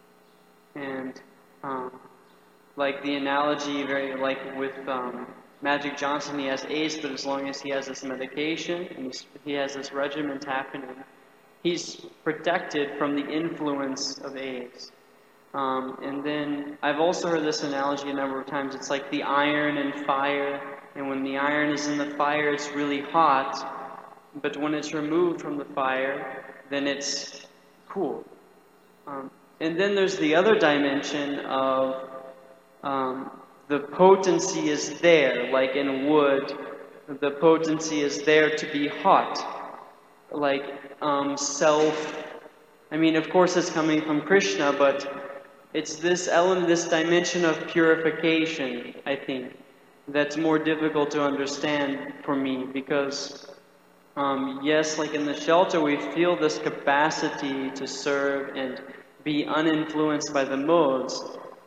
And um, like the analogy, very like with um, Magic Johnson, he has AIDS, but as long as he has this medication and he's, he has this regimen happening, he's protected from the influence of AIDS. Um, and then I've also heard this analogy a number of times. It's like the iron and fire. And when the iron is in the fire, it's really hot. But when it's removed from the fire, then it's cool. Um, and then there's the other dimension of um, the potency is there, like in wood. The potency is there to be hot. Like um, self. I mean, of course it's coming from Krishna, but it's this element, this dimension of purification, I think, that's more difficult to understand for me because, um, yes, like in the shelter, we feel this capacity to serve and be uninfluenced by the modes,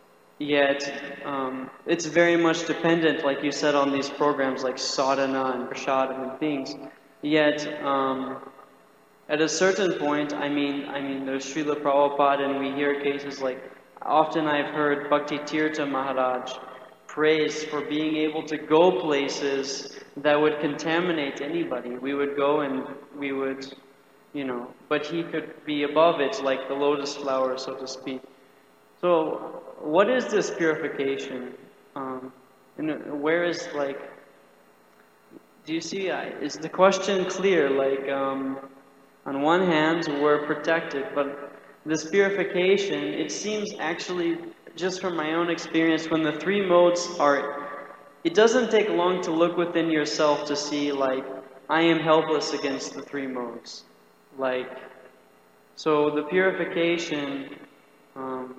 yet um, it's very much dependent, like you said, on these programs like sadhana and prasadam and things. Yet, um, at a certain point, I mean, I mean, there's Srila Prabhupada, and we hear cases like, often I've heard Bhakti Tirtha Maharaj praised for being able to go places that would contaminate anybody. We would go and we would, you know, but he could be above it, like the lotus flower, so to speak. So, what is this purification? Um, and where is, like, do you see, is the question clear? Like, um, on one hand, we're protected, but this purification, it seems actually, just from my own experience, when the three modes are, it doesn't take long to look within yourself to see, like, I am helpless against the three modes. Like, so the purification, um,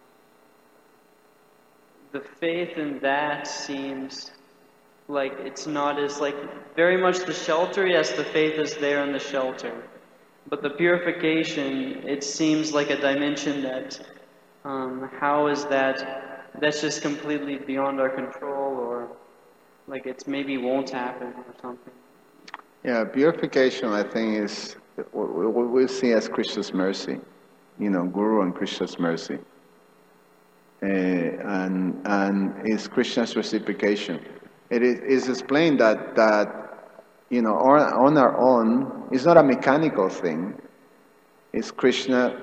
the faith in that seems like it's not as, like, very much the shelter, yes, the faith is there in the shelter. But the purification, it seems like a dimension that, um, how is that, that's just completely beyond our control, or like it's maybe won't happen or something. Yeah, purification, I think, is what we see as Krishna's mercy, you know, Guru and Krishna's mercy. Uh, and and is Krishna's reciprocation. It is, is explained that, that you know, on, on our own, it's not a mechanical thing. It's Krishna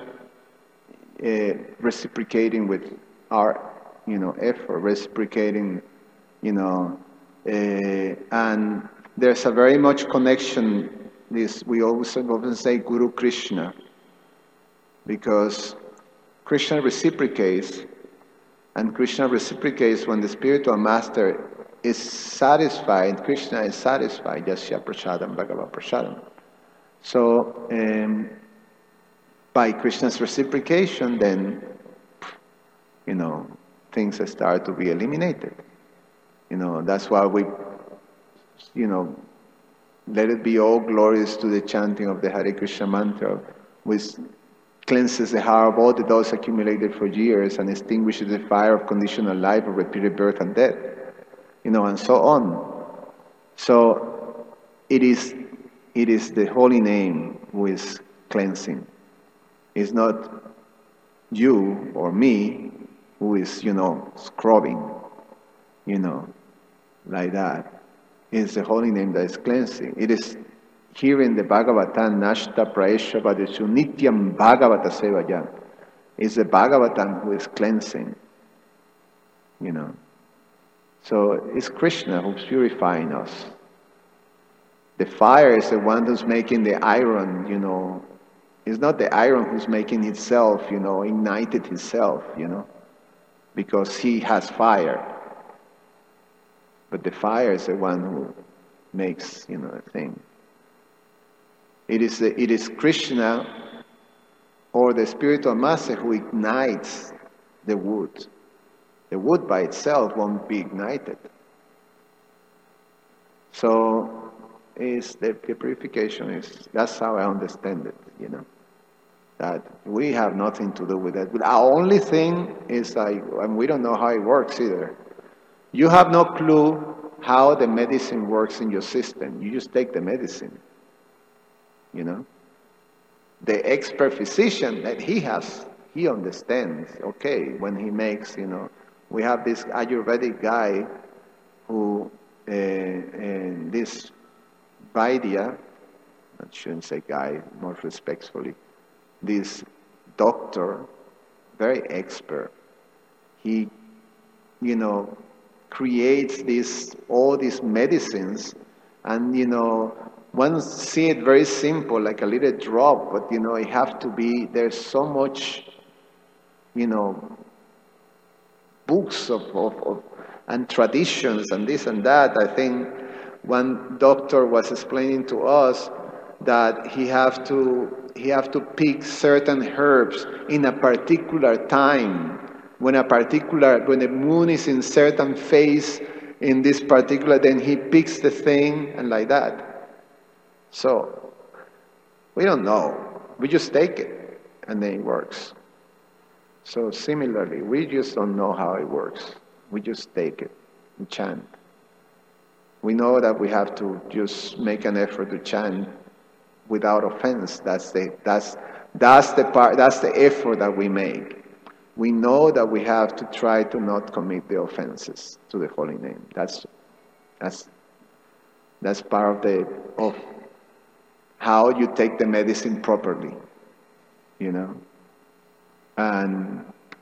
uh, reciprocating with our, you know, effort, reciprocating, you know, uh, and there's a very much connection. This we always often say Guru Krishna, because Krishna reciprocates, and Krishna reciprocates when the spiritual master is satisfied. Krishna is satisfied. Yasya prasadam bhagava prasadam. So, um, by Krishna's reciprocation, then, you know, things start to be eliminated. You know, that's why we, you know, let it be all glorious to the chanting of the Hare Krishna mantra, which cleanses the heart of all the dust accumulated for years and extinguishes the fire of conditional life of repeated birth and death. You know, and so on. So it is it is the holy name who is cleansing. It's not you or me who is, you know, scrubbing, you know, like that. It's the holy name that is cleansing. It is here in the Bhagavatam, Nashta Praesha Vadeshu Nityam Bhagavata Sevaya. It's the Bhagavatam who is cleansing, you know. So it's Krishna who's purifying us. The fire is the one who's making the iron, you know. It's not the iron who's making itself, you know, ignited itself, you know, because he has fire. But the fire is the one who makes, you know, a thing. It is the, it is Krishna or the spiritual master who ignites the wood. The wood by itself won't be ignited. So, is the, the purification is, that's how I understand it, you know. That we have nothing to do with that. But our only thing is like, and we don't know how it works either. You have no clue how the medicine works in your system. You just take the medicine, you know. The expert physician, that he has, he understands, okay, when he makes, you know, we have this Ayurvedic guy who, uh, uh, this Vaidya, I shouldn't say guy, more respectfully, this doctor, very expert, he, you know, creates this, all these medicines, and, you know, one see it very simple, like a little drop, but, you know, it have to be, there's so much, you know, books of, of, of and traditions and this and that. I think one doctor was explaining to us that he have to he have to pick certain herbs in a particular time, when a particular when the moon is in certain phase in this particular, then he picks the thing and like that. So we don't know. We just take it and then it works. So similarly, we just don't know how it works. We just take it and chant. We know that we have to just make an effort to chant without offense. That's the that's that's the part. That's the effort that we make. We know that we have to try to not commit the offenses to the holy name. That's that's that's part of the of how you take the medicine properly. You know. And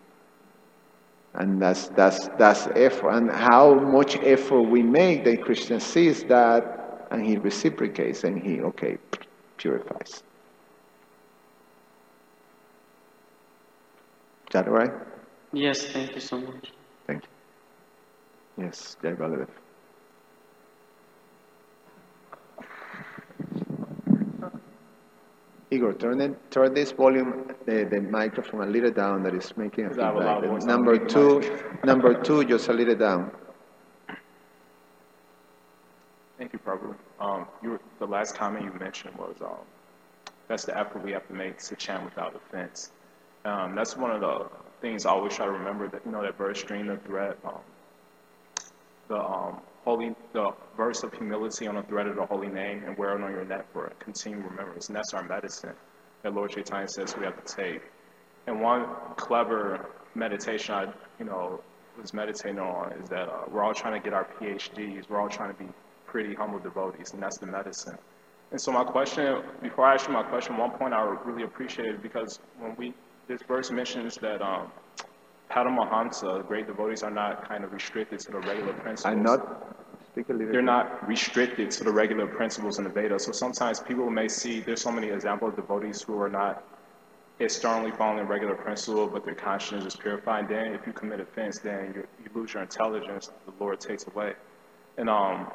and that's that's that's effort, and how much effort we make, that Krishna sees that, and he reciprocates, and he okay purifies. that all right? Yes, thank you so much. Thank you. Yes, Jai Baladev. Igor, turn it, turn this volume, the, the microphone a little down. That is making a Because I have a loud feedback. voice, And I don't number need the two, mic. number two, just a little down. Thank you, Prabhu. Um, you were, the last comment you mentioned was um, that's the effort we have to make to chant without offense. Um, that's one of the things I always try to remember. That you know that verse, string the thread, um, the um, holy, the verse of humility on the thread of the holy name, and wear it on your neck for a continual remembrance. And that's our medicine that Lord Chaitanya says we have to take. And one clever meditation I, you know, was meditating on is that uh, we're all trying to get our P H Ds. We're all trying to be pretty humble devotees, and that's the medicine. And so my question, before I ask you my question, one point I really appreciated, because when we, this verse mentions that um, Paramahamsa, great devotees, are not kind of restricted to the regular principles. I'm not, speak a little They're bit. not restricted to the regular principles in the Vedas. So sometimes people may see, there's so many examples of devotees who are not externally following regular principle, but their conscience is purified. Then if you commit offense, then you, you lose your intelligence, the Lord takes away. And um,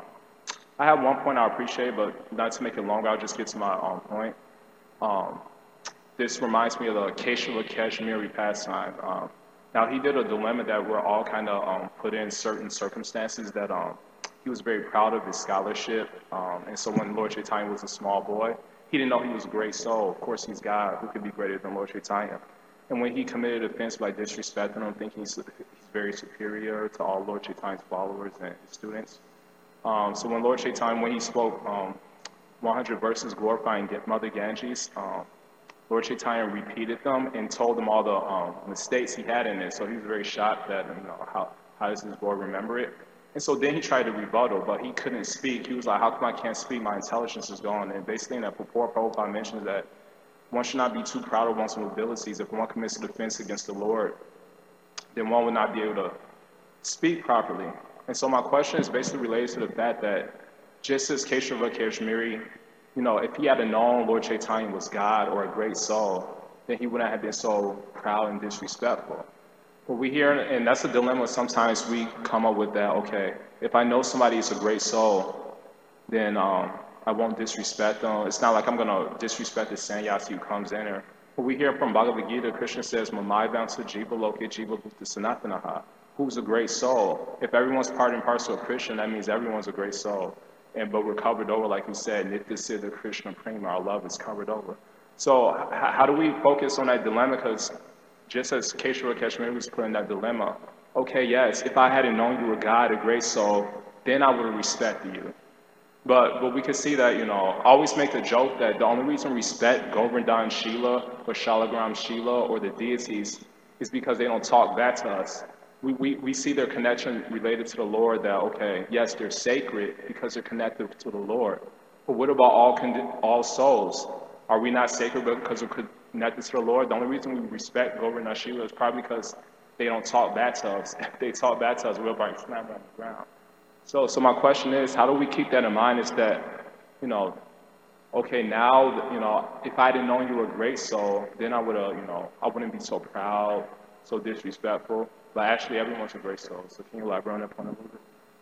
I have one point I appreciate, but not to make it longer, I'll just get to my um, point. Um, this reminds me of the Keshava Kashmiri pastime. Um, now, he did a dilemma that we're all kind of um, put in certain circumstances that um, he was very proud of his scholarship. Um, and so when Lord Chaitanya was a small boy, he didn't know he was a great soul. Of course, he's God. Who could be greater than Lord Chaitanya? And when he committed offense by disrespecting him, thinking he's, he's very superior to all Lord Chaitanya's followers and students, Um, so when Lord Chaitanya, when he spoke um, one hundred verses glorifying Mother Ganges, um, Lord Chaitanya repeated them and told him all the um, mistakes he had in it. So he was very shocked that, you know, how, how does this boy remember it? And so then he tried to rebuttal, but he couldn't speak. He was like, how come I can't speak? My intelligence is gone. And basically in that purport, Prabhupada mentions that one should not be too proud of one's abilities. If one commits an offense against the Lord, then one would not be able to speak properly. And so my question is basically related to the fact that just as Keshava Kashmiri, you know, if he had known Lord Chaitanya was God or a great soul, then he wouldn't have been so proud and disrespectful. But we hear, and that's a dilemma sometimes we come up with, that, okay, if I know somebody is a great soul, then um, I won't disrespect them. It's not like I'm going to disrespect the sannyasi who comes in here. But we hear from Bhagavad Gita, Krishna says, Mamai Vamsa Jiva Loke Jiva Bhukta Sanatanaha. Who's a great soul? If everyone's part and parcel of Krishna, that means everyone's a great soul. And but we're covered over, like you said, Nitya Siddha Krishna Prema, our love is covered over. So h- how do we focus on that dilemma? Because just as Keshava Kashmiri was put in that dilemma, okay, yes, if I hadn't known you were God, a great soul, then I would have respected you. But but we could see that, you know, I always make the joke that the only reason we respect Govardhan Shila or Shalagram Shila or the deities is because they don't talk back to us. We, we, we see their connection related to the Lord, that, okay, yes, they're sacred because they're connected to the Lord. But what about all con- all souls? Are we not sacred because we're connected to the Lord? The only reason we respect Govardhan Shila is probably because they don't talk back to us. If they talk back to us, we'll probably snap on the ground. So, so my question is, how do we keep that in mind? Is that, you know, okay, now, you know, if I didn't know you were a great soul, then I would have, you know, I wouldn't be so proud, so disrespectful. But actually, everyone's a great soul. So can you elaborate on that point a little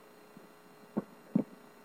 bit?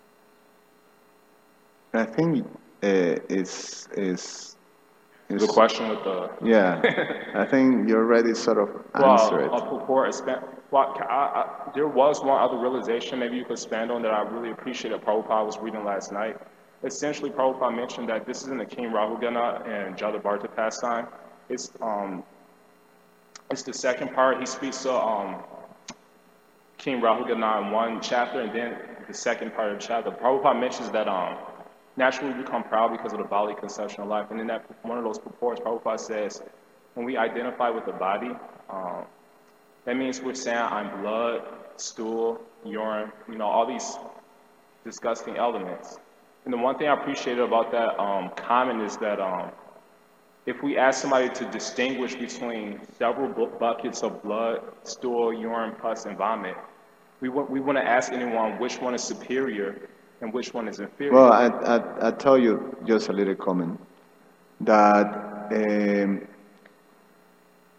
I think uh, it's, it's, it's The question with the... yeah, I think you already sort of answered well, it. a purport, expand, well, I, I, there was one other realization maybe you could expand on that I really appreciated Prabhupada was reading last night. Essentially, Prabhupada mentioned that this is in the King Rahugana and Jadabharta pastime. It's, um, it's the second part. He speaks to um, King Rahugana in one chapter, and then the second part of the chapter. Prabhupada mentions that um, naturally we become proud because of the bodily conception of life. And in that one of those purports, Prabhupada says, when we identify with the body, um, that means we're saying I'm blood, stool, urine, you know, all these disgusting elements. And the one thing I appreciated about that um, comment is that um, if we ask somebody to distinguish between several bu- buckets of blood, stool, urine, pus, and vomit, we, w- we want to ask anyone which one is superior and which one is inferior. Well, I, I, I tell you just a little comment that um,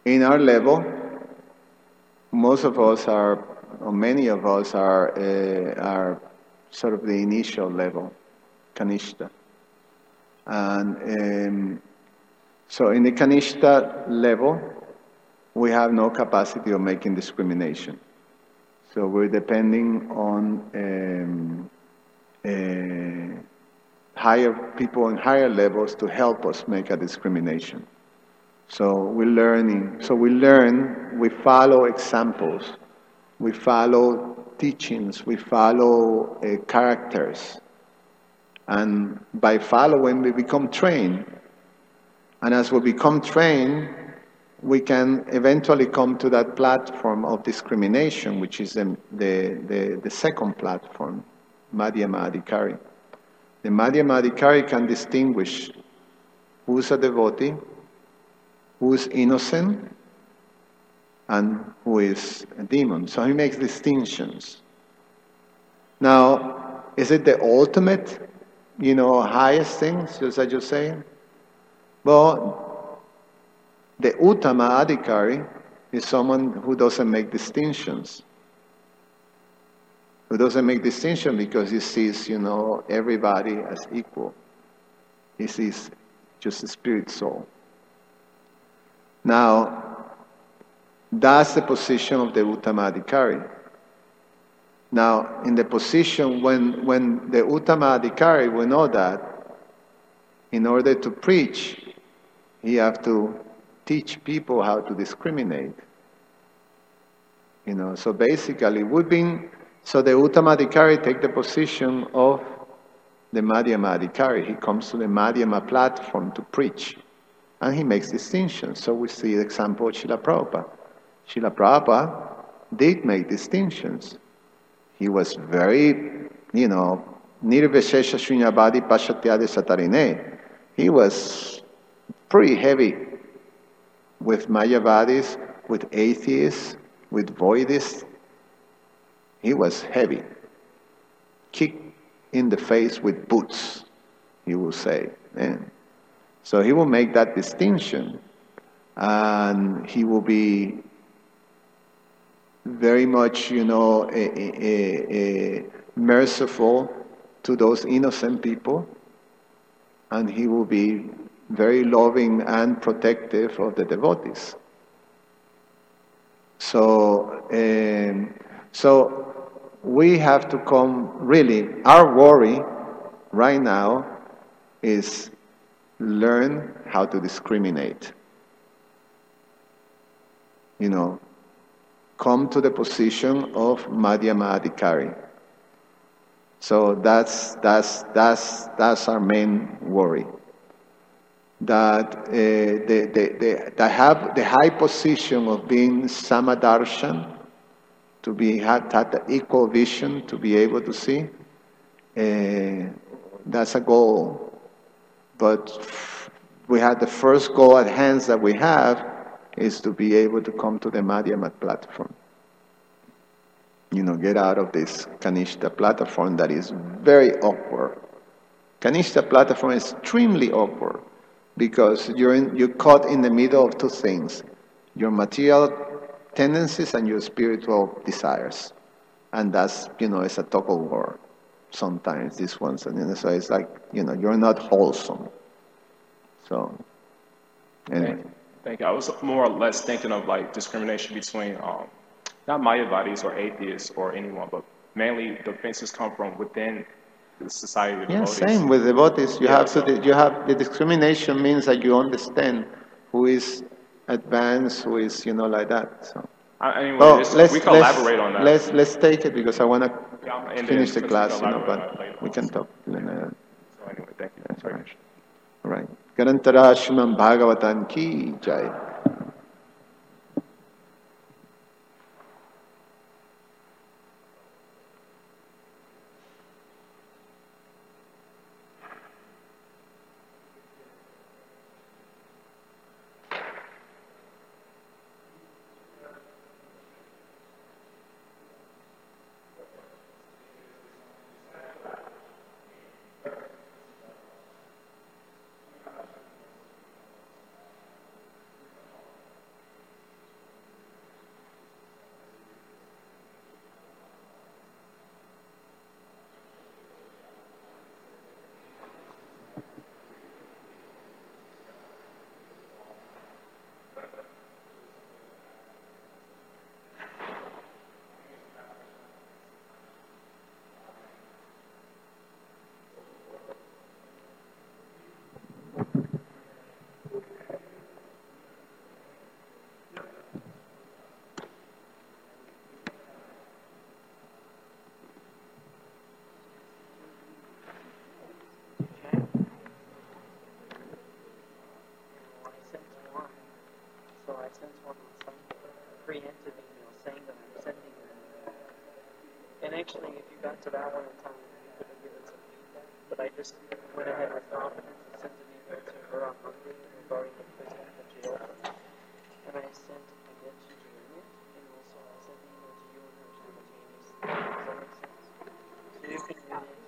in our level, most of us are, or many of us are, uh, are sort of the initial level, Kanishta. And um, so in the Kanishta level, we have no capacity of making discrimination. So we're depending on um, uh, higher people in higher levels to help us make a discrimination. So we're learning. So we learn. We follow examples. We follow teachings. We follow uh, characters. And by following, we become trained. And as we become trained, we can eventually come to that platform of discrimination, which is the, the, the, the second platform, Madhyama Adhikari. The Madhyama Adhikari can distinguish who's a devotee, who's innocent, and who is a demon. So he makes distinctions. Now, is it the ultimate, you know, highest thing, just as you're saying? Well, the Uttama Adhikari is someone who doesn't make distinctions. Who doesn't make distinction because he sees, you know, everybody as equal. He sees just the spirit soul. Now, that's the position of the Uttama Adhikari. Now, in the position when, when the Uttama Adhikari, we know that in order to preach, he have to teach people how to discriminate. You know, so basically we've been, so the Uttama Adhikari take the position of the Madhyama Adhikari. He comes to the Madhyama platform to preach. And he makes distinctions. So we see the example of Srila Prabhupada. Srila Prabhupada did make distinctions. He was very, you know, nirvishesha shunyavadi pashatyade satarine. He was pretty heavy with Mayavadis, with atheists, with voidists. He was heavy. Kicked in the face with boots, he will say. And so he will make that distinction. And he will be very much, you know, a, a, a merciful to those innocent people. And he will be very loving and protective of the devotees. So, um, so we have to come, really, our worry right now is learn how to discriminate. You know, come to the position of Madhyama Adhikari. So that's, that's, that's, that's our main worry. That uh, they, they, they, they have the high position of being Samadarshan, to be had that equal vision, to be able to see. Uh, that's a goal. But we had the first goal at hand that we have is to be able to come to the Madhyama platform. You know, get out of this Kanishta platform that is very awkward. Kanishta platform is extremely awkward because you're, in, you're caught in the middle of two things, your material tendencies and your spiritual desires. And that's, you know, it's a tug of war sometimes, these ones. And you know, so it's like, you know, you're not wholesome. So, anyway. Thank you. Thank you. I was more or less thinking of like discrimination between um, not Mayavadis or atheists or anyone, but mainly the offenses come from within the society of Yeah, devotees. same with devotees. You Yeah, have so- to. You have the discrimination means that you understand who is advanced, who is, you know, like that. So. I, anyway, Oh, this- let's we can let's, elaborate on that. let's let's take it because I want to Yeah, and finish the then class, we you can know. elaborate on But that later we on. can talk. You know, So anyway, thank you. that's all Very right. much. All right. Garantara Shriman Bhagavatam ki jai. So I sent one on Sunday, a preemptive email saying that I'm sending them. And actually, if you got to that one in time, you could have given some feedback. But I just went ahead with confidence and sent an email to her on Monday regarding the prison and the jail. And I sent a mention to Lynette, and also I sent an email to you and her simultaneously. Does that make sense? So you can read it.